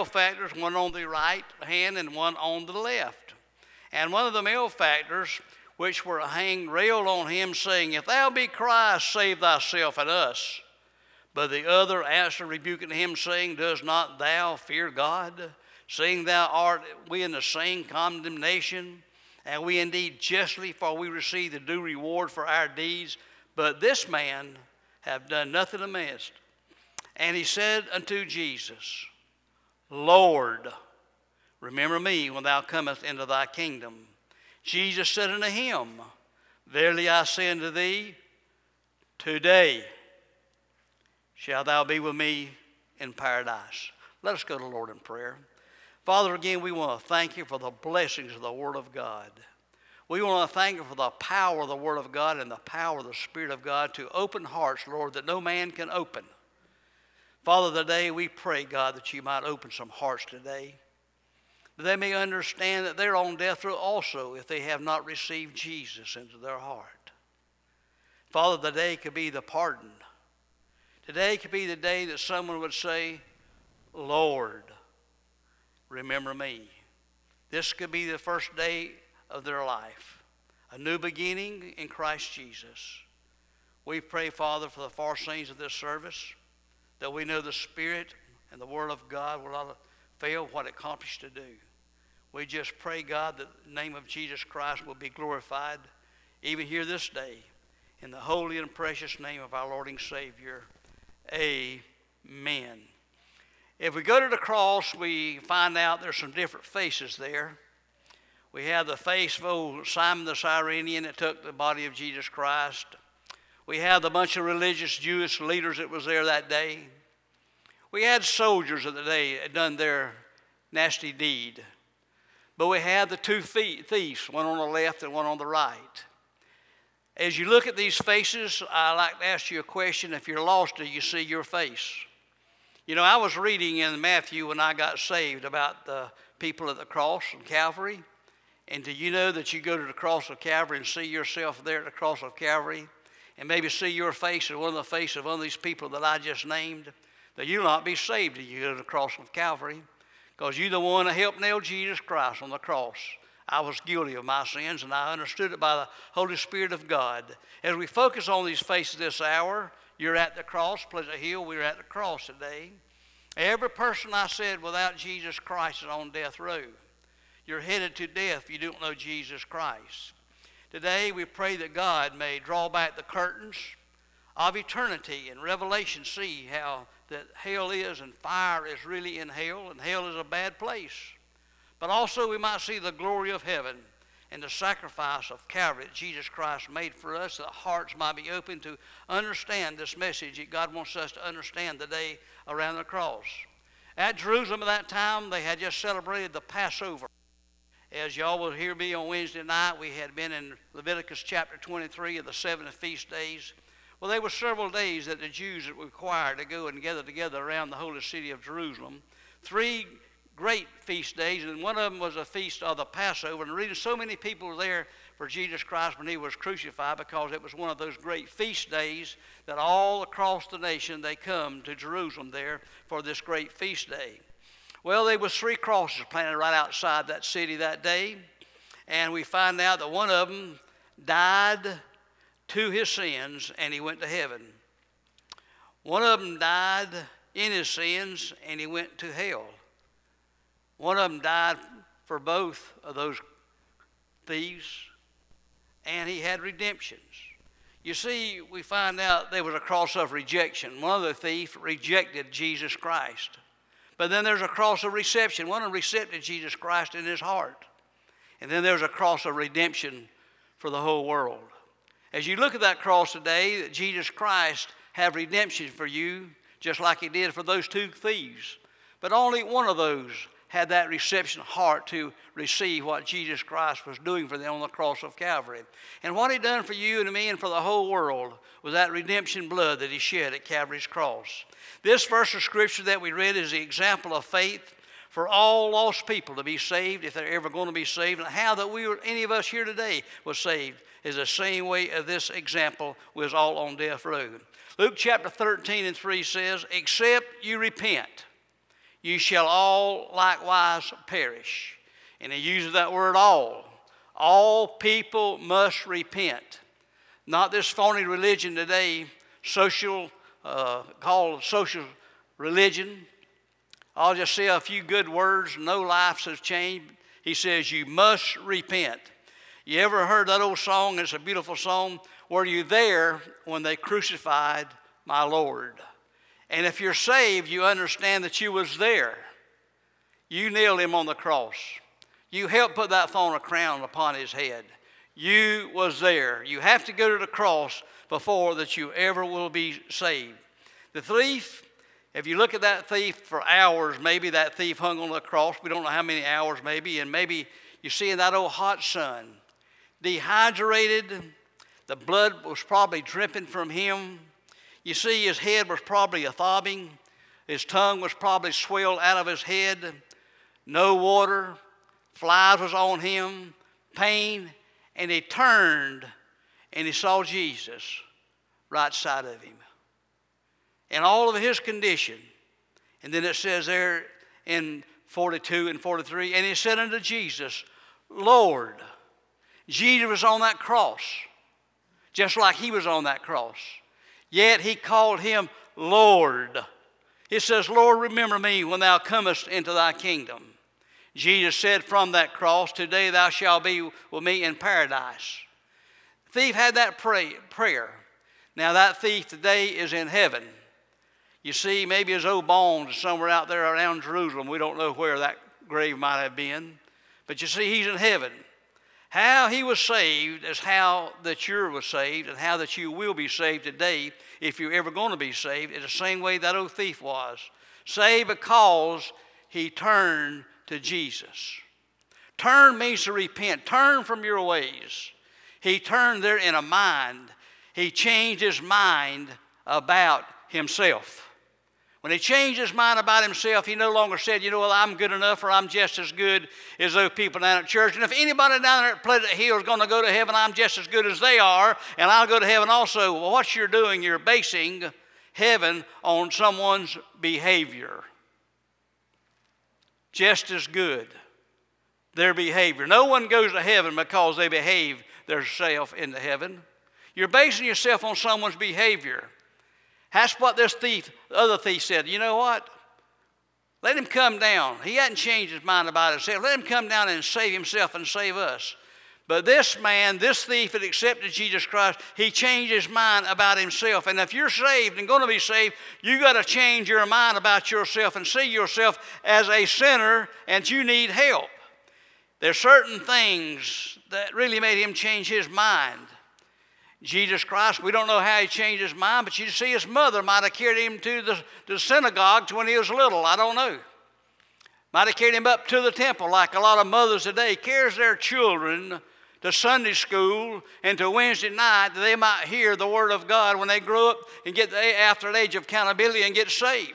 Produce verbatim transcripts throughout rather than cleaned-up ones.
malefactors, one on the right hand and one on the left. And one of the malefactors, which were hanged, railed on him, saying, If thou be Christ, save thyself and us. But the other answered, rebuking him, saying, Does not thou fear God, seeing thou art we in the same condemnation? And we indeed justly, for we receive the due reward for our deeds. But this man have done nothing amiss. And he said unto Jesus, Lord, remember me when thou comest into thy kingdom. Jesus said unto him, Verily I say unto thee, today shalt thou be with me in paradise. Let us go to the Lord in prayer. Father, again, we want to thank you for the blessings of the Word of God. We want to thank you for the power of the Word of God and the power of the Spirit of God to open hearts, Lord, that no man can open. Father, today we pray, God, that you might open some hearts today, that they may understand that they're on death row also if they have not received Jesus into their heart. Father, today could be the pardon. Today could be the day that someone would say, Lord, remember me. This could be the first day of their life, a new beginning in Christ Jesus. We pray, Father, for the far scenes of this service, that we know the Spirit and the Word of God will not fail what it accomplished to do. We just pray, God, that the name of Jesus Christ will be glorified even here this day. In the holy and precious name of our Lord and Savior, amen. If we go to the cross, we find out there's some different faces there. We have the face of old Simon the Cyrenian that took the body of Jesus Christ. We have the bunch of religious Jewish leaders that was there that day. We had soldiers of the day that had done their nasty deed. But we had the two thieves, one on the left and one on the right. As you look at these faces, I'd like to ask you a question. If you're lost, do you see your face? You know, I was reading in Matthew when I got saved about the people at the cross of Calvary. And do you know that you go to the cross of Calvary and see yourself there at the cross of Calvary and maybe see your face or one of the faces of one of these people that I just named? That you'll not be saved if you go to the cross of Calvary, because you're the one that helped nail Jesus Christ on the cross. I was guilty of my sins, and I understood it by the Holy Spirit of God. As we focus on these faces this hour, you're at the cross. Pleasant Hill, we're at the cross today. Every person I said without Jesus Christ is on death row. You're headed to death if you don't know Jesus Christ. Today we pray that God may draw back the curtains of eternity and Revelation, see how that hell is and fire is really in hell, and hell is a bad place. But also we might see the glory of heaven and the sacrifice of Calvary that Jesus Christ made for us, that hearts might be open to understand this message that God wants us to understand today around the cross. At Jerusalem at that time, they had just celebrated the Passover. As y'all will hear me on Wednesday night, we had been in Leviticus chapter twenty-three of the seven feast days. Well, there were several days that the Jews were required to go and gather together around the holy city of Jerusalem. Three great feast days, and one of them was a feast of the Passover. And the reason so many people were there for Jesus Christ when he was crucified, because it was one of those great feast days that all across the nation they come to Jerusalem there for this great feast day. Well, there was three crosses planted right outside that city that day, and we find out that one of them died to his sins and he went to heaven. One of them died in his sins and he went to hell. One of them died for both of those thieves, and he had redemptions. You see, we find out there was a cross of rejection. One of the thieves rejected Jesus Christ. But then there's a cross of reception. One of them accepted Jesus Christ in his heart. And then there's a cross of redemption for the whole world. As you look at that cross today, that Jesus Christ have redemption for you, just like he did for those two thieves. But only one of those had that reception heart to receive what Jesus Christ was doing for them on the cross of Calvary. And what he done for you and me and for the whole world was that redemption blood that he shed at Calvary's cross. This verse of Scripture that we read is the example of faith for all lost people to be saved, if they're ever going to be saved. And how that we were, any of us here today was saved is the same way of this example was all on death row. Luke chapter thirteen and three says, except you repent, you shall all likewise perish. And he uses that word all. All people must repent. Not this phony religion today, social, uh, called social religion. I'll just say a few good words, no lives has changed. He says, you must repent. You ever heard that old song? It's a beautiful song. Were you there when they crucified my Lord? And if you're saved, you understand that you was there. You nailed him on the cross. You helped put that thorn of crown upon his head. You was there. You have to go to the cross before that you ever will be saved. The thief, if you look at that thief for hours, maybe that thief hung on the cross. We don't know how many hours maybe. And maybe you see in that old hot sun, dehydrated. The blood was probably dripping from him. You see his head was probably a throbbing. His tongue was probably swelled out of his head. No water. Flies was on him. Pain. And he turned and he saw Jesus right side of him. And all of his condition. And then it says there in forty-two and forty-three, and he said unto Jesus, Lord. Jesus was on that cross, just like he was on that cross. Yet he called him Lord. He says, Lord, remember me when thou comest into thy kingdom. Jesus said from that cross, today thou shalt be with me in paradise. The thief had that pray, prayer. Now that thief today is in heaven. You see, maybe his old bones are somewhere out there around Jerusalem. We don't know where that grave might have been. But you see, he's in heaven. How he was saved is how that you was saved, and how that you will be saved today, if you're ever going to be saved, is the same way that old thief was. Saved because he turned to Jesus. Turn means to repent. Turn from your ways. He turned there in a mind. He changed his mind about himself. When he changed his mind about himself, he no longer said, you know, well, I'm good enough, or I'm just as good as those people down at church. And if anybody down there at Pleasant Hill is going to go to heaven, I'm just as good as they are, and I'll go to heaven also. Well, what you're doing, you're basing heaven on someone's behavior. Just as good, their behavior. No one goes to heaven because they behave themselves into heaven. You're basing yourself on someone's behavior. That's what this thief, the other thief said. You know what? Let him come down. He hadn't changed his mind about himself. Let him come down and save himself and save us. But this man, this thief had accepted Jesus Christ. He changed his mind about himself. And if you're saved and going to be saved, you got to change your mind about yourself and see yourself as a sinner and you need help. There's certain things that really made him change his mind. Jesus Christ, we don't know how he changed his mind, but you see his mother might have carried him to the, to the synagogue when he was little. I don't know. Might have carried him up to the temple like a lot of mothers today carries their children to Sunday school and to Wednesday night that they might hear the word of God when they grow up and get the, after the age of accountability and get saved.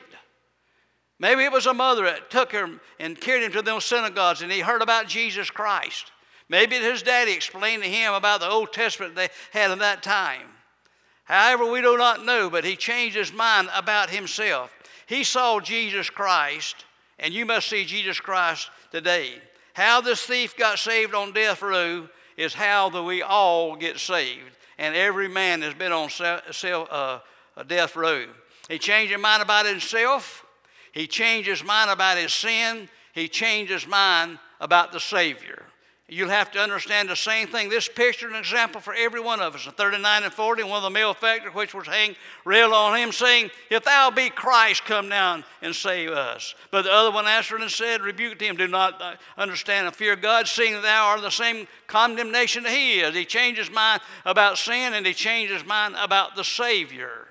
Maybe it was a mother that took him and carried him to those synagogues and he heard about Jesus Christ. Maybe his daddy explained to him about the Old Testament they had in that time. However, we do not know, but he changed his mind about himself. He saw Jesus Christ, and you must see Jesus Christ today. How this thief got saved on death row is how that we all get saved. And every man has been on self, uh, death row. He changed his mind about himself. He changed his mind about his sin. He changed his mind about the Savior. You'll have to understand the same thing. This picture is an example for every one of us. In thirty-nine and forty, one of the malefactors which was hanged railed on him, saying, if thou be Christ, come down and save us. But the other one answered and said, rebuked him, do not understand and fear God, seeing that thou art the same condemnation that he is. He changed his mind about sin, and he changed his mind about the Savior.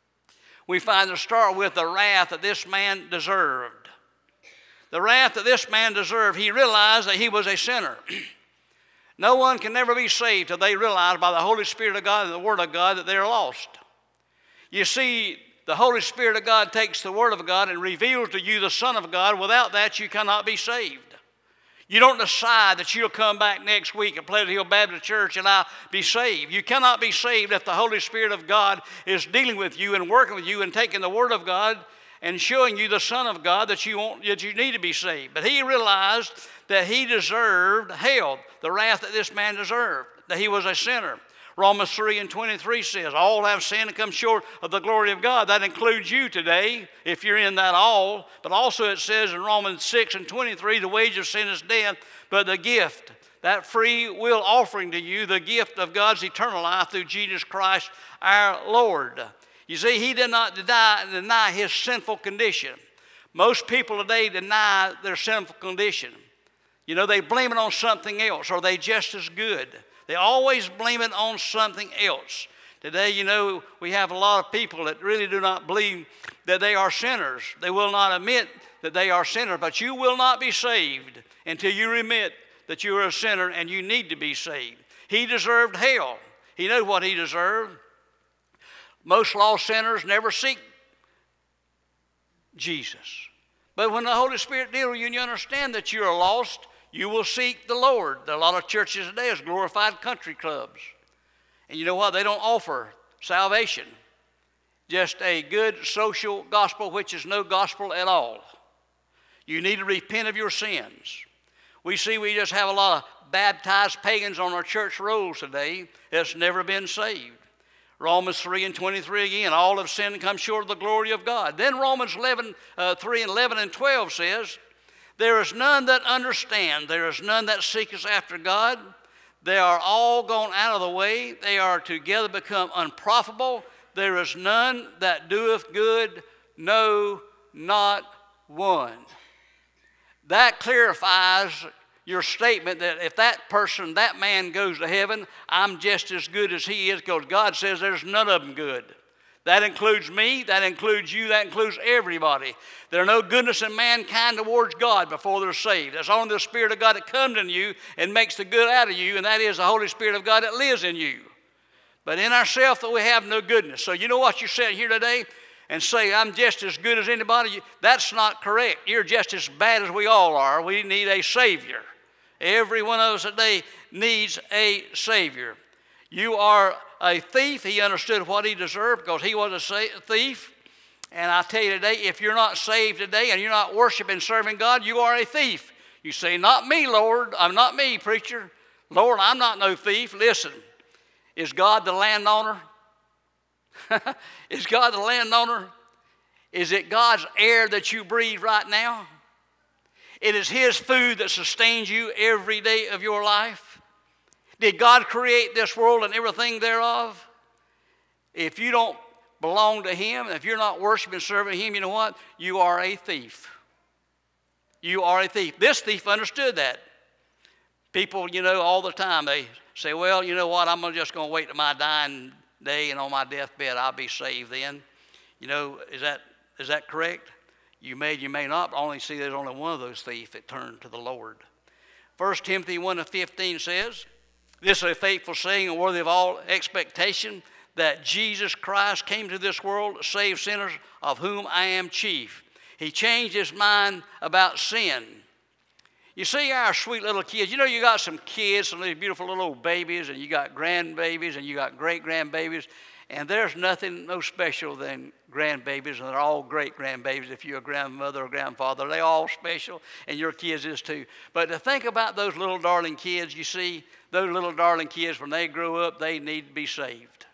We find to start with the wrath that this man deserved. The wrath that this man deserved, he realized that he was a sinner. No one can never be saved till they realize by the Holy Spirit of God and the Word of God that they're lost. You see, the Holy Spirit of God takes the Word of God and reveals to you the Son of God. Without that, you cannot be saved. You don't decide that you'll come back next week at Pleasant Hill Baptist Church and I'll be saved. You cannot be saved if the Holy Spirit of God is dealing with you and working with you and taking the Word of God and showing you the Son of God that you want, that you need to be saved. But he realized that he deserved hell, the wrath that this man deserved, that he was a sinner. Romans three and twenty-three says, all have sinned and come short of the glory of God. That includes you today, if you're in that all. But also it says in Romans six and twenty-three, the wage of sin is death, but the gift, that free will offering to you, the gift of God's eternal life through Jesus Christ our Lord. You see, he did not deny, deny his sinful condition. Most people today deny their sinful condition. You know, they blame it on something else. Are they just as good? They always blame it on something else. Today, you know, we have a lot of people that really do not believe that they are sinners. They will not admit that they are sinners, but you will not be saved until you admit that you are a sinner and you need to be saved. He deserved hell. He knew what he deserved. Most lost sinners never seek Jesus. But when the Holy Spirit deals with you and you understand that you are lost, you will seek the Lord. There are a lot of churches today as glorified country clubs. And you know what? They don't offer salvation. Just a good social gospel, which is no gospel at all. You need to repent of your sins. We see we just have a lot of baptized pagans on our church rolls today that's never been saved. Romans three and twenty-three again, all have sinned and come short of the glory of God. Then Romans eleven, uh, three and eleven and twelve says, there is none that understand, there is none that seeketh after God. They are all gone out of the way. They are together become unprofitable. There is none that doeth good, no, not one. That clarifies your statement that if that person, that man goes to heaven, I'm just as good as he is, because God says there's none of them good. That includes me, that includes you, that includes everybody. There's no goodness in mankind towards God before they're saved. It's only the Spirit of God that comes in you and makes the good out of you, and that is the Holy Spirit of God that lives in you. But in ourselves we have no goodness. So you know what you're sitting here today and say, I'm just as good as anybody? That's not correct. You're just as bad as we all are. We need a Savior. Every one of us today needs a Savior. You are a thief. He understood what he deserved because he was a thief. And I tell you today, if you're not saved today and you're not worshiping, serving God, you are a thief. You say, not me, Lord. I'm not me, preacher. Lord, I'm not no thief. Listen, is God the landowner? Is God the landowner? Is it God's air that you breathe right now? It is his food that sustains you every day of your life. Did God create this world and everything thereof? If you don't belong to him, if you're not worshiping and serving him, you know what? You are a thief. You are a thief. This thief understood that. People, you know, all the time, they say, well, you know what? I'm just going to wait till my dying day, and on my deathbed, I'll be saved then. You know, is that is that correct? You may, you may not, but only see there's only one of those thieves that turned to the Lord. First Timothy one and fifteen says, this is a faithful saying and worthy of all expectation, that Jesus Christ came to this world to save sinners, of whom I am chief. He changed his mind about sin. You see our sweet little kids. You know, you got some kids, some of these beautiful little babies, and you got grandbabies, and you got great-grandbabies, and there's nothing no special than grandbabies, and they're all great-grandbabies. If you're a grandmother or grandfather, they're all special, and your kids is too. But to think about those little darling kids, you see, those little darling kids, when they grow up, they need to be saved.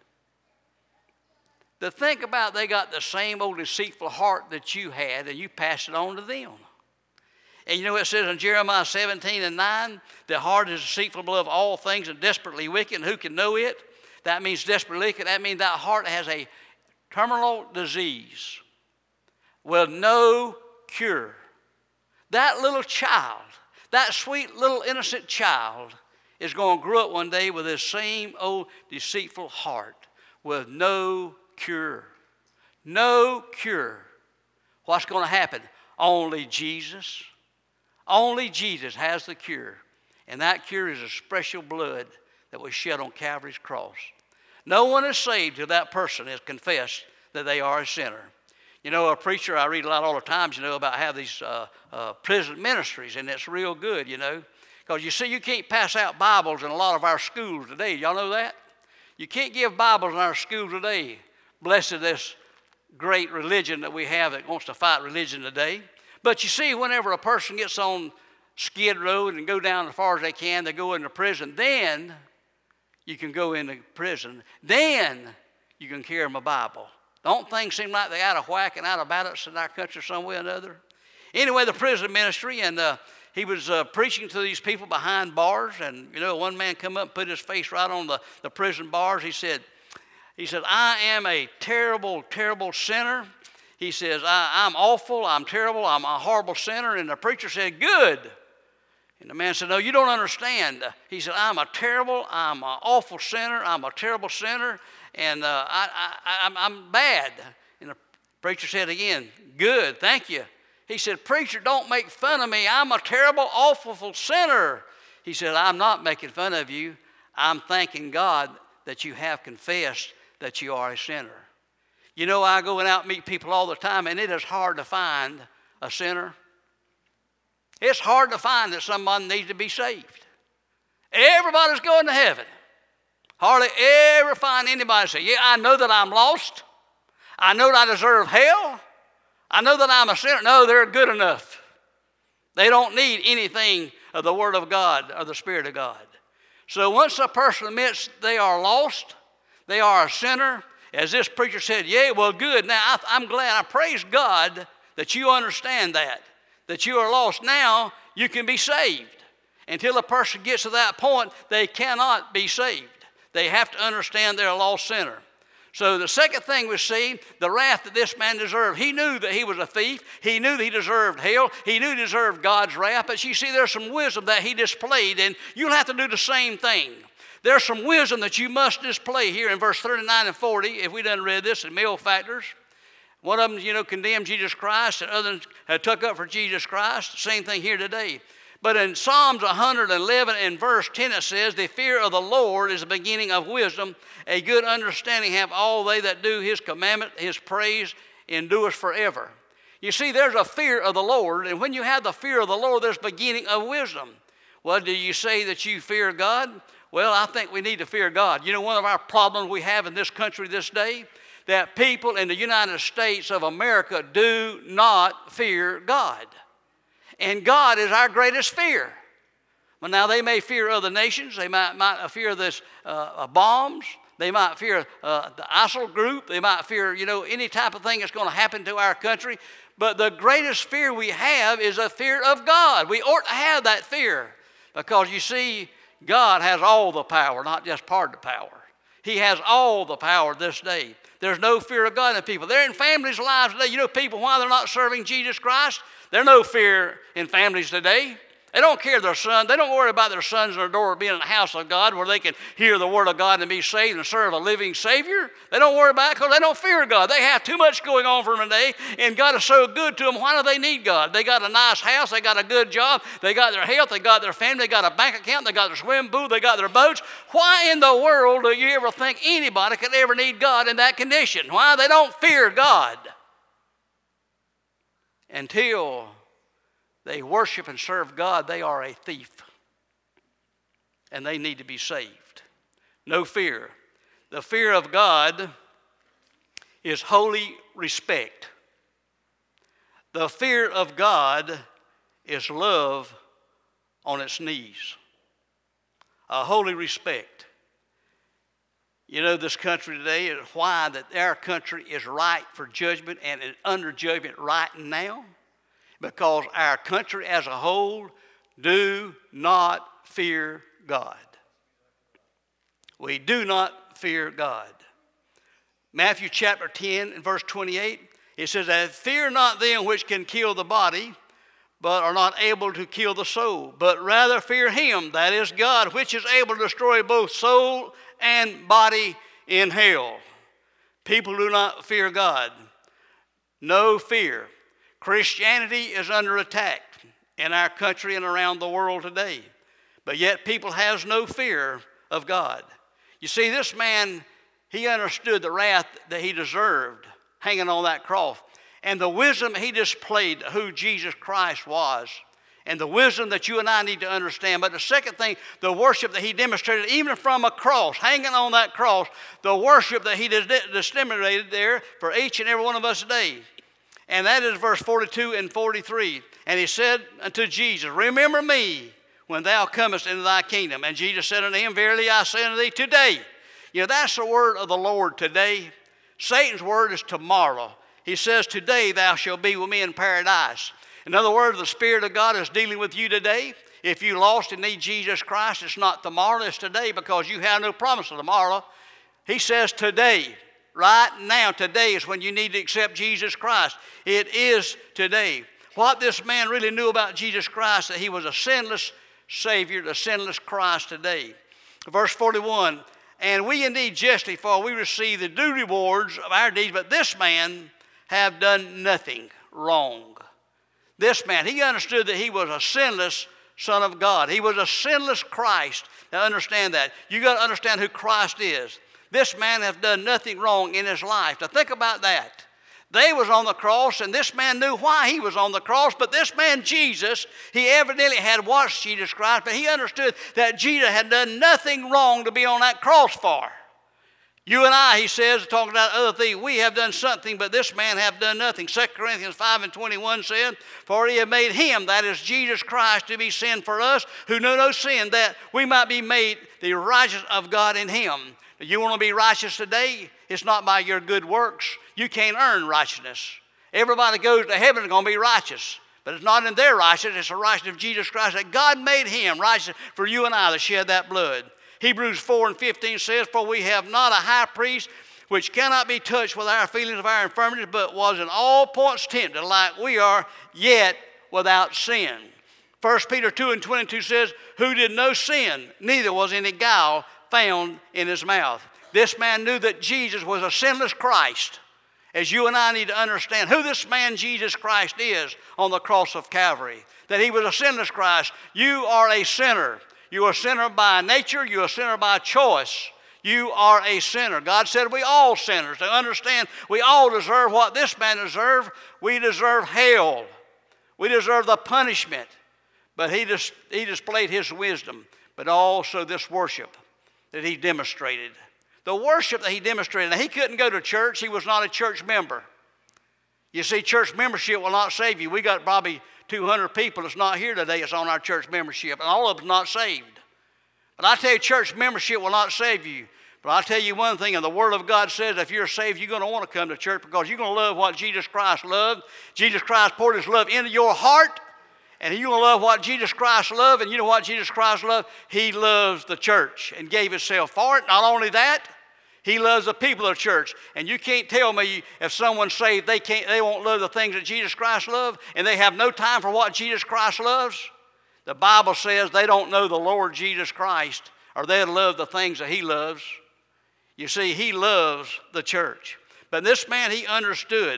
To think about they got the same old deceitful heart that you had, and you passed it on to them. And you know what it says in Jeremiah seventeen and nine? The heart is deceitful above all things and desperately wicked, and who can know it? That means desperately wicked. That means that heart has a terminal disease with no cure. That little child, that sweet little innocent child, is going to grow up one day with this same old deceitful heart with no cure. No cure. What's going to happen? Only Jesus. Only Jesus has the cure. And that cure is a special blood that was shed on Calvary's cross. No one is saved till that person has confessed that they are a sinner. You know, a preacher, I read a lot all the times, you know, about how these uh, uh, prison ministries, and it's real good, you know. Because you see, you can't pass out Bibles in a lot of our schools today. Y'all know that? You can't give Bibles in our schools today. Blessed this great religion that we have that wants to fight religion today. But you see, whenever a person gets on Skid Row and go down as far as they can, they go into prison, then you can go into prison. Then you can carry them a Bible. Don't things seem like they're out of whack and out of balance in our country some way or another? Anyway, the prison ministry, and uh, he was uh, preaching to these people behind bars, and, you know, one man come up and put his face right on the, the prison bars. He said, he said, I am a terrible, terrible sinner. He says, I, I'm awful, I'm terrible, I'm a horrible sinner. And the preacher said, good. And the man said, no, you don't understand. He said, I'm a terrible, I'm an awful sinner, I'm a terrible sinner, and uh, I, I, I'm, I'm bad. And the preacher said again, good, thank you. He said, preacher, don't make fun of me. I'm a terrible, awful sinner. He said, I'm not making fun of you. I'm thanking God that you have confessed that you are a sinner. You know, I go out and meet people all the time, and it is hard to find a sinner. It's hard to find that someone needs to be saved. Everybody's going to heaven. Hardly ever find anybody say, yeah, I know that I'm lost. I know that I deserve hell. I know that I'm a sinner. No, they're good enough. They don't need anything of the Word of God or the Spirit of God. So once a person admits they are lost, they are a sinner, as this preacher said, yeah, well, good. Now, I, I'm glad. I praise God that you understand that, that you are lost. Now, you can be saved. Until a person gets to that point, they cannot be saved. They have to understand they're a lost sinner. So the second thing we see, the wrath that this man deserved. He knew that he was a thief. He knew that he deserved hell. He knew he deserved God's wrath. But you see, there's some wisdom that he displayed, and you'll have to do the same thing. There's some wisdom that you must display here in verse thirty-nine and forty, if we done read this in malefactors. One of them, you know, condemned Jesus Christ, and others had took up for Jesus Christ. Same thing here today. But in Psalms one hundred eleven and verse ten it says, the fear of the Lord is the beginning of wisdom. A good understanding have all they that do his commandment, his praise endures forever. You see, there's a fear of the Lord, and when you have the fear of the Lord, there's beginning of wisdom. Well, do you say that you fear God? Well, I think we need to fear God. You know, one of our problems we have in this country this day, that people in the United States of America do not fear God. And God is our greatest fear. Well, now they may fear other nations. They might, might fear this uh, bombs. They might fear uh, the ISIL group. They might fear, you know, any type of thing that's going to happen to our country. But the greatest fear we have is a fear of God. We ought to have that fear because, you see, God has all the power, not just part of the power. He has all the power this day. There's no fear of God in people. They're in families' lives today. You know, people, why they're not serving Jesus Christ? There's no fear in families today. They don't care their son. They don't worry about their sons in their door being in the house of God where they can hear the word of God and be saved and serve a living Savior. They don't worry about it because they don't fear God. They have too much going on for them today, and God is so good to them. Why do they need God? They got a nice house. They got a good job. They got their health. They got their family. They got a bank account. They got their swim pool. They got their boats. Why in the world do you ever think anybody could ever need God in that condition? Why? They don't fear God until they worship and serve God. They are a thief, and they need to be saved. No fear. The fear of God is holy respect. The fear of God is love on its knees. A holy respect. You know, this country today is why that our country is ripe for judgment and is under judgment right now. Because our country as a whole do not fear God. We do not fear God. Matthew chapter ten and verse twenty-eight, it says that fear not them which can kill the body, but are not able to kill the soul, but rather fear him, that is God, which is able to destroy both soul and body in hell. People do not fear God. No fear. Christianity is under attack in our country and around the world today. But yet people has no fear of God. You see, this man, he understood the wrath that he deserved hanging on that cross. And the wisdom he displayed who Jesus Christ was and the wisdom that you and I need to understand. But the second thing, the worship that he demonstrated, even from a cross, hanging on that cross, the worship that he demonstrated there for each and every one of us today. And that is verse forty-two and forty-three. And he said unto Jesus, remember me when thou comest into thy kingdom. And Jesus said unto him, verily I say unto thee, today. You know, that's the word of the Lord, today. Satan's word is tomorrow. He says, today thou shalt be with me in paradise. In other words, the Spirit of God is dealing with you today. If you lost and need Jesus Christ, it's not tomorrow, it's today, because you have no promise of tomorrow. He says today, right now, today is when you need to accept Jesus Christ. It is today. What this man really knew about Jesus Christ, that he was a sinless Savior, the sinless Christ today. Verse forty-one, and we indeed justly, for we receive the due rewards of our deeds, but this man have done nothing wrong. This man, he understood that he was a sinless Son of God. He was a sinless Christ. Now understand that. You got to understand who Christ is. This man have done nothing wrong in his life. Now think about that. They was on the cross, and this man knew why he was on the cross, but this man, Jesus, he evidently had watched Jesus Christ, but he understood that Jesus had done nothing wrong to be on that cross for. You and I, he says, talking about other things, we have done something, but this man have done nothing. Second Corinthians five and twenty-one said, for he had made him, that is Jesus Christ, to be sin for us, who know no sin, that we might be made the righteousness of God in him. You want to be righteous today? It's not by your good works. You can't earn righteousness. Everybody that goes to heaven is going to be righteous. But it's not in their righteousness, it's the righteousness of Jesus Christ, that God made him righteous for you and I that shed that blood. Hebrews four and fifteen says, for we have not a high priest which cannot be touched with our feelings of our infirmities, but was in all points tempted like we are, yet without sin. First Peter two and twenty-two says, who did no sin, neither was any guile found in his mouth. This man knew that Jesus was a sinless Christ, as you and I need to understand who this man Jesus Christ is on the cross of Calvary, that he was a sinless Christ. You are a sinner. You are a sinner by nature. You are a sinner by choice. You are a sinner. God said we all sinners. To understand, we all deserve what this man deserved. We deserve hell. We deserve the punishment. But he, dis- he displayed his wisdom, but also this worship that he demonstrated. The worship that he demonstrated. Now, he couldn't go to church. He was not a church member. You see, church membership will not save you. We got probably two hundred people that's not here today that's on our church membership, and all of them not saved. But I tell you, church membership will not save you. But I'll tell you one thing, and the Word of God says if you're saved, you're going to want to come to church because you're going to love what Jesus Christ loved. Jesus Christ poured his love into your heart, and you're going to love what Jesus Christ loved. And you know what Jesus Christ loved? He loves the church and gave himself for it. Not only that, he loves the people of the church. And you can't tell me if someone's saved, they can't, they won't love the things that Jesus Christ loved, and they have no time for what Jesus Christ loves. The Bible says they don't know the Lord Jesus Christ, or they'll love the things that he loves. You see, he loves the church. But this man, he understood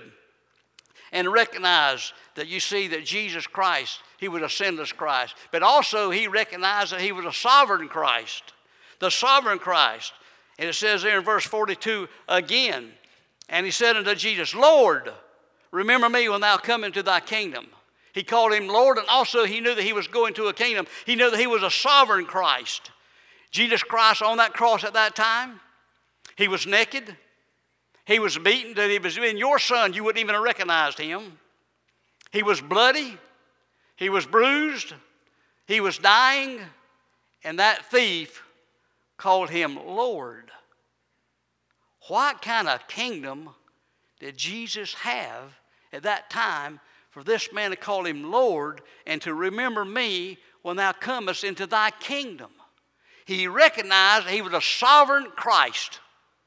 and recognized that you see that Jesus Christ, he was a sinless Christ. But also he recognized that he was a sovereign Christ. The sovereign Christ. And it says there in verse forty-two again, and he said unto Jesus, Lord, remember me when thou come into thy kingdom. He called him Lord, and also he knew that he was going to a kingdom. He knew that he was a sovereign Christ. Jesus Christ on that cross at that time, he was naked. He was beaten. That he was in your son, you wouldn't even have recognized him. He was bloody. He was bruised. He was dying. And that thief called him Lord. What kind of kingdom did Jesus have at that time for this man to call him Lord and to remember me when thou comest into thy kingdom? He recognized he was a sovereign Christ.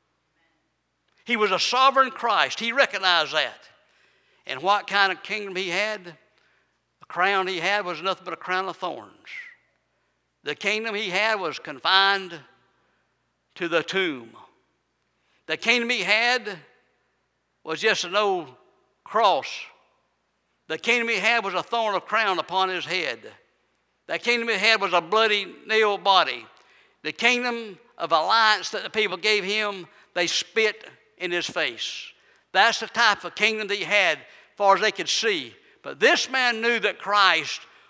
He was a sovereign Christ. He recognized that. And what kind of kingdom he had? The crown he had was nothing but a crown of thorns. The kingdom he had was confined to the tomb. The kingdom he had was just an old cross. The kingdom he had was a thorn of crown upon his head. The kingdom he had was a bloody nailed body. The kingdom of alliance that the people gave him, they spit in his face. That's the type of kingdom that he had as far as they could see. But this man knew that Christ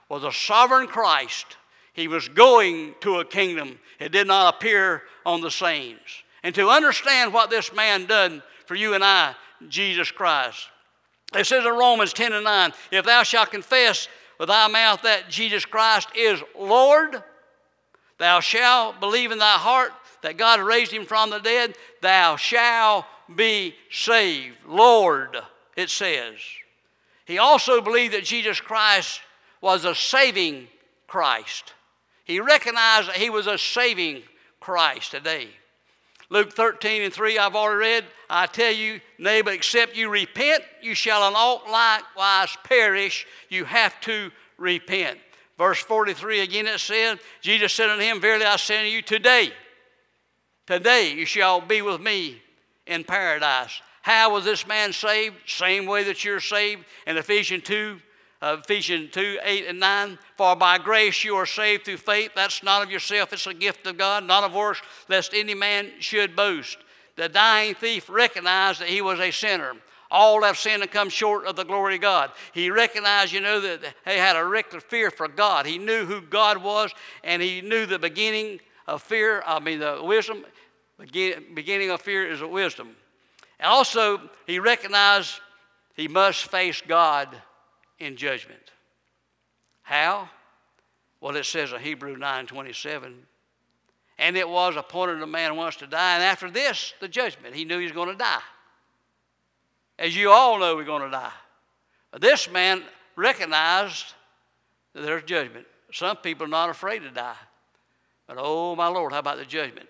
was a sovereign Christ. He was going to a kingdom. It did not appear on the scenes. And to understand what this man done for you and I, Jesus Christ. It says in Romans ten and nine, if thou shalt confess with thy mouth that Jesus Christ is Lord, thou shalt believe in thy heart that God raised him from the dead, thou shalt be saved. Lord, it says. He also believed that Jesus Christ was a saving Christ. He recognized that he was a saving Christ today. Luke thirteen and three, I've already read. I tell you, nay, but except you repent, you shall in all likewise perish. You have to repent. Verse forty-three again it said, Jesus said unto him, verily I say unto you, today, today you shall be with me in paradise. How was this man saved? Same way that you're saved in Ephesians two. Uh, Ephesians two, eight and nine, for by grace you are saved through faith. That's not of yourself, it's a gift of God, not of works, lest any man should boast. The dying thief recognized that he was a sinner. All have sinned and come short of the glory of God. He recognized, you know, that he had a regular fear for God. He knew who God was, and he knew the beginning of fear, I mean the wisdom, begin, beginning of fear is a wisdom. And also, he recognized he must face God in judgment. How? Well, it says in Hebrews nine twenty-seven, and it was appointed a man once to die, and after this, the judgment. He knew he was going to die. As you all know, we're going to die. But this man recognized that there's judgment. Some people are not afraid to die. But oh, my Lord, how about the judgment?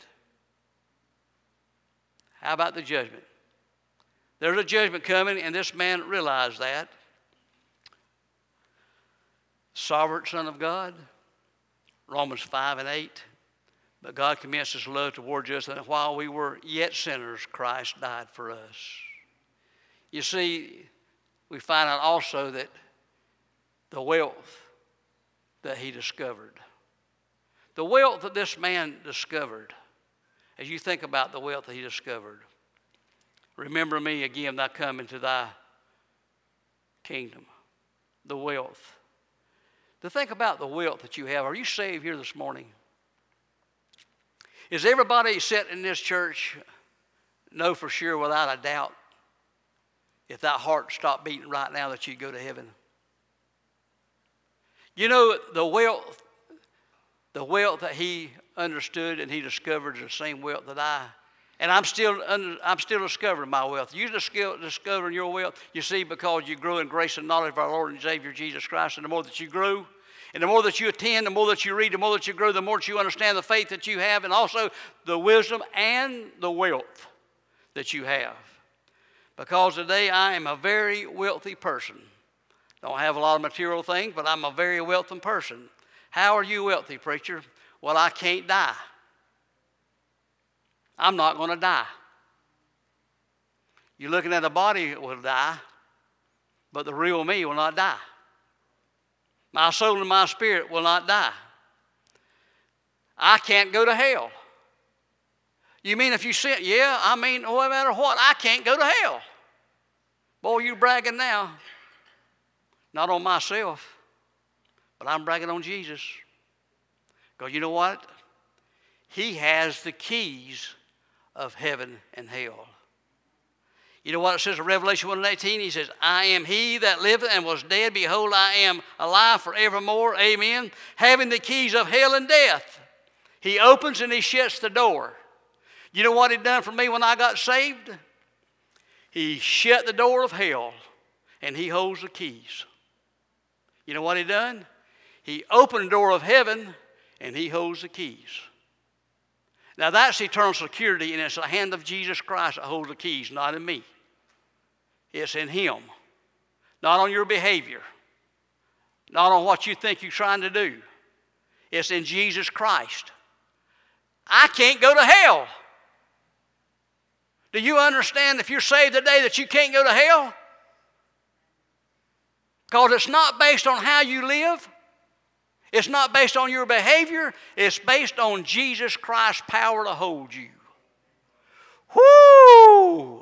How about the judgment? There's a judgment coming, and this man realized that. Sovereign Son of God, Romans five and eight. But God commended his love towards us, and while we were yet sinners, Christ died for us. You see, we find out also that the wealth that he discovered, the wealth that this man discovered, as you think about the wealth that he discovered, remember me again, thou come into thy kingdom, the wealth. To think about the wealth that you have. Are you saved here this morning? Is everybody sitting in this church know for sure without a doubt if that heart stopped beating right now that you'd go to heaven? You know, the wealth, the wealth that he understood and he discovered is the same wealth that I, and I'm still, I'm still discovering my wealth. You discovering your wealth, you see, because you grow in grace and knowledge of our Lord and Savior Jesus Christ. And the more that you grow, and the more that you attend, the more that you read, the more that you grow, the more that you understand the faith that you have, and also the wisdom and the wealth that you have. Because today I am a very wealthy person. Don't have a lot of material things, but I'm a very wealthy person. How are you wealthy, preacher? Well, I can't die. I'm not going to die. You're looking at a body that will die, but the real me will not die. My soul and my spirit will not die. I can't go to hell. You mean if you sin? Yeah, I mean, no matter what, I can't go to hell. Boy, you're bragging now. Not on myself, but I'm bragging on Jesus. Because you know what? He has the keys of heaven and hell. You know what it says in Revelation one and eighteen? He says, I am he that liveth and was dead. Behold, I am alive forevermore. Amen. Having the keys of hell and death. He opens and he shuts the door. You know what he done for me when I got saved? He shut the door of hell and he holds the keys. You know what he done? He opened the door of heaven and he holds the keys. Now that's eternal security, and it's the hand of Jesus Christ that holds the keys, not in me. It's in him. Not on your behavior. Not on what you think you're trying to do. It's in Jesus Christ. I can't go to hell. Do you understand if you're saved today that you can't go to hell? Because it's not based on how you live. It's not based on your behavior. It's based on Jesus Christ's power to hold you. Whoo!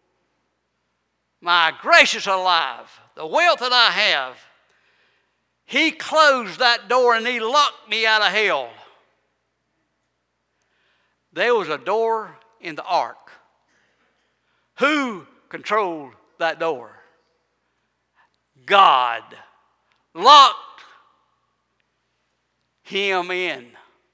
My gracious alive, the wealth that I have, He closed that door and he locked me out of hell. There was a door in the ark. Who controlled that door? God locked him in.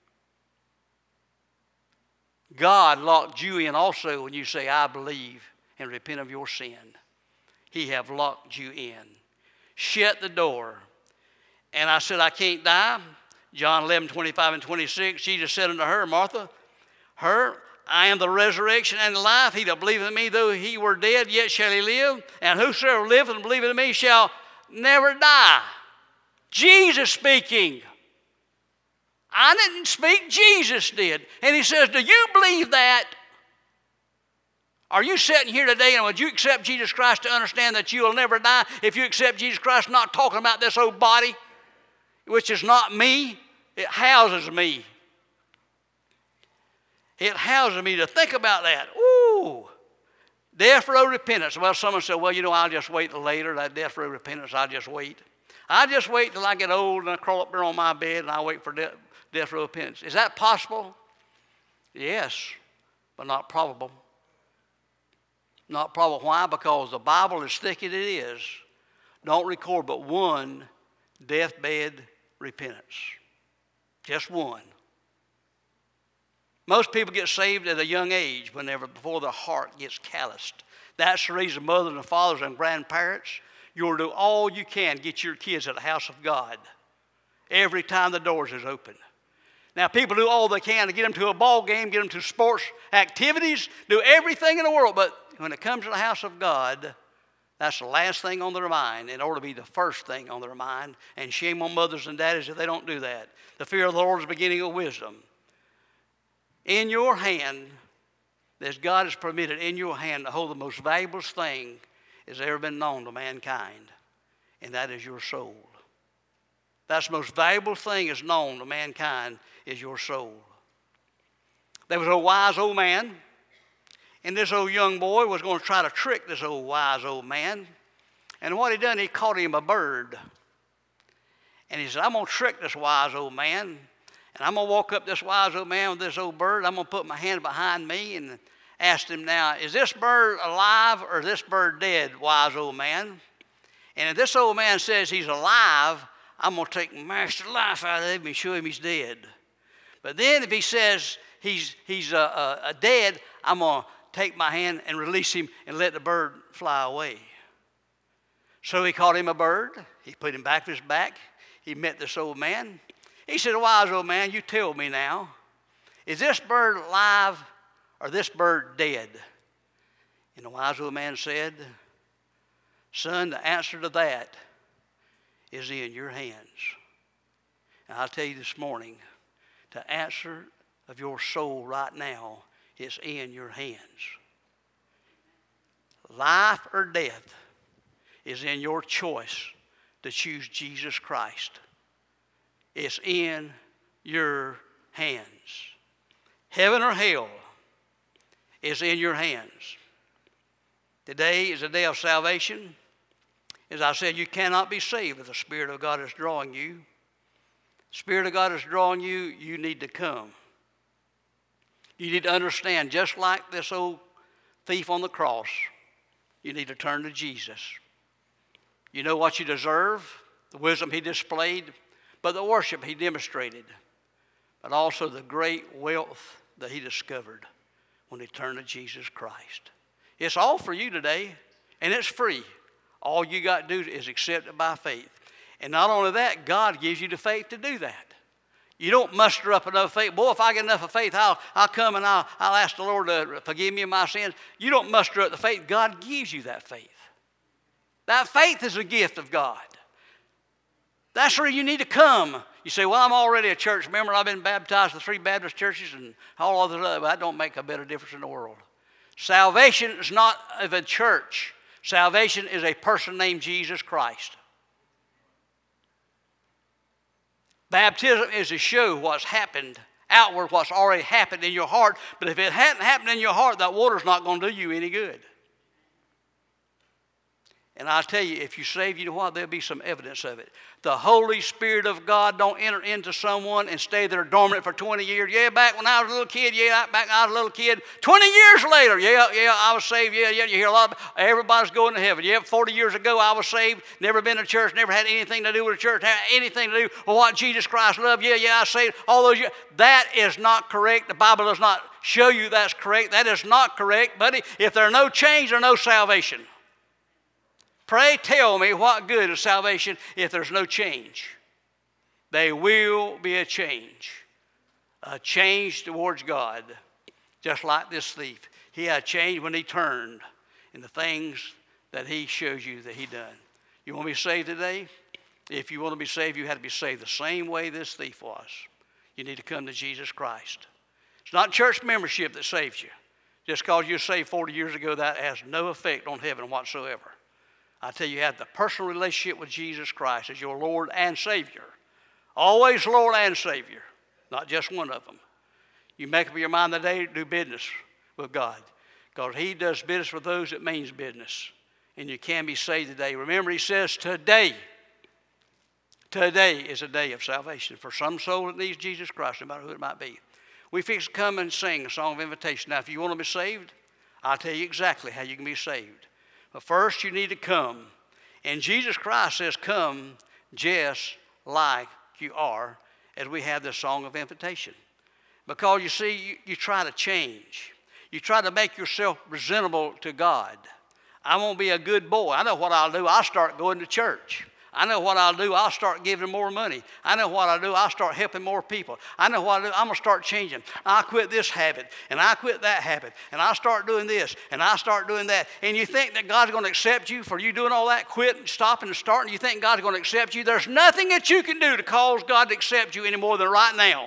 God locked you in also when you say, I believe and repent of your sin. He have locked you in. Shut the door. And I said, I can't die. John eleven, twenty-five and twenty-six, Jesus said unto her, Martha, her, I am the resurrection and the life. He that believeth in me, though he were dead, yet shall he live. And whosoever liveth and believeth in me shall never die. Jesus speaking. I didn't speak, Jesus did. And he says, do you believe that? Are you sitting here today and would you accept Jesus Christ to understand that you will never die? If you accept Jesus Christ, not talking about this old body, which is not me, it houses me. It houses me to think about that. Ooh, death row repentance. Well, someone said, well, you know, I'll just wait till later. That death row repentance, I'll just wait. I'll just wait till I get old and I crawl up there on my bed and I'll wait for death, death row repentance. Is that possible? Yes, but not probable. Not probable. Why? Because the Bible, as thick as it is, don't record but one deathbed repentance. Just one. Most people get saved at a young age whenever before their heart gets calloused. That's the reason mothers and fathers and grandparents, you'll do all you can to get your kids at the house of God every time the doors is open. Now, people do all they can to get them to a ball game, get them to sports activities, do everything in the world. But when it comes to the house of God, that's the last thing on their mind. It ought to be the first thing on their mind. And shame on mothers and daddies if they don't do that. The fear of the Lord is the beginning of wisdom. In your hand, as God has permitted in your hand to hold the most valuable thing that's ever been known to mankind, and that is your soul. That's the most valuable thing that's known to mankind is your soul. There was a wise old man, and this old young boy was going to try to trick this old wise old man. And what he done, he caught him a bird. And he said, I'm going to trick this wise old man. And I'm going to walk up this wise old man with this old bird. I'm going to put my hand behind me and ask him now, is this bird alive or is this bird dead, wise old man? And if this old man says he's alive, I'm going to take master life out of him and show him he's dead. But then if he says he's, he's uh, uh, dead, I'm going to take my hand and release him and let the bird fly away. So he caught him a bird. He put him back to his back. He met this old man. He said, wise old man, you tell me now, is this bird alive or this bird dead? And the wise old man said, son, the answer to that is in your hands. And I'll tell you this morning, the answer of your soul right now is in your hands. Life or death is in your choice to choose Jesus Christ. It's in your hands. Heaven or hell is in your hands. Today is a day of salvation. As I said, you cannot be saved if the Spirit of God is drawing you. The Spirit of God is drawing you, you need to come. You need to understand, just like this old thief on the cross, you need to turn to Jesus. You know what you deserve, the wisdom he displayed, but the worship he demonstrated, but also the great wealth that he discovered when he turned to Jesus Christ. It's all for you today, and it's free. All you got to do is accept it by faith. And not only that, God gives you the faith to do that. You don't muster up enough faith. Boy, if I get enough of faith, I'll, I'll come and I'll, I'll ask the Lord to forgive me of my sins. You don't muster up the faith. God gives you that faith. That faith is a gift of God. That's where you need to come. You say, well, I'm already a church member. I've been baptized in three Baptist churches and all other other. That don't make a better difference in the world. Salvation is not of a church. Salvation is a person named Jesus Christ. Baptism is to show what's happened outward, what's already happened in your heart. But if it hadn't happened in your heart, that water's not going to do you any good. And I'll tell you, if you save, you know what? There'll be some evidence of it. The Holy Spirit of God don't enter into someone and stay there dormant for twenty years. Yeah, back when I was a little kid. Yeah, back when I was a little kid. twenty years later, yeah, yeah, I was saved. Yeah, yeah, you hear a lot of, everybody's going to heaven. Yeah, forty years ago I was saved. Never been to church. Never had anything to do with the church. Had anything to do with what Jesus Christ loved. Yeah, yeah, I saved all those years. That is not correct. The Bible does not show you that's correct. That is not correct, buddy. If there's no change, there's no salvation. Pray tell me what good is salvation if there's no change. There will be a change. A change towards God. Just like this thief. He had changed when he turned in the things that he shows you that he done. You want to be saved today? If you want to be saved, you have to be saved the same way this thief was. You need to come to Jesus Christ. It's not church membership that saves you. Just because you were saved forty years ago, that has no effect on heaven whatsoever. I tell you, you have the personal relationship with Jesus Christ as your Lord and Savior. Always Lord and Savior, not just one of them. You make up your mind today to do business with God because he does business with those that means business. And you can be saved today. Remember, he says today, today is a day of salvation for some soul that needs Jesus Christ, no matter who it might be. We fix to come and sing a song of invitation. Now, if you want to be saved, I'll tell you exactly how you can be saved. But first, you need to come. And Jesus Christ says, come just like you are, as we have this song of invitation. Because, you see, you, you try to change. You try to make yourself presentable to God. I won't be a good boy. I know what I'll do. I'll start going to church. I know what I'll do. I'll start giving more money. I know what I'll do. I'll start helping more people. I know what I'll do. I'm going to start changing. I'll quit this habit, and I'll quit that habit, and I'll start doing this, and I'll start doing that. And you think that God's going to accept you for you doing all that, quitting, stopping, and starting? You think God's going to accept you? There's nothing that you can do to cause God to accept you any more than right now.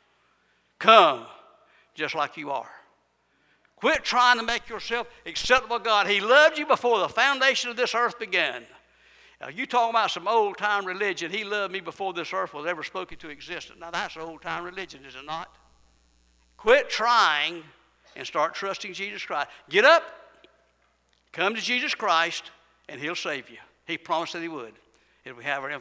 Come just like you are. Quit trying to make yourself acceptable to God. He loved you before the foundation of this earth began. Now, you talking about some old-time religion. He loved me before this earth was ever spoken to existence. Now, that's old-time religion, is it not? Quit trying and start trusting Jesus Christ. Get up, come to Jesus Christ, and he'll save you. He promised that he would if we have our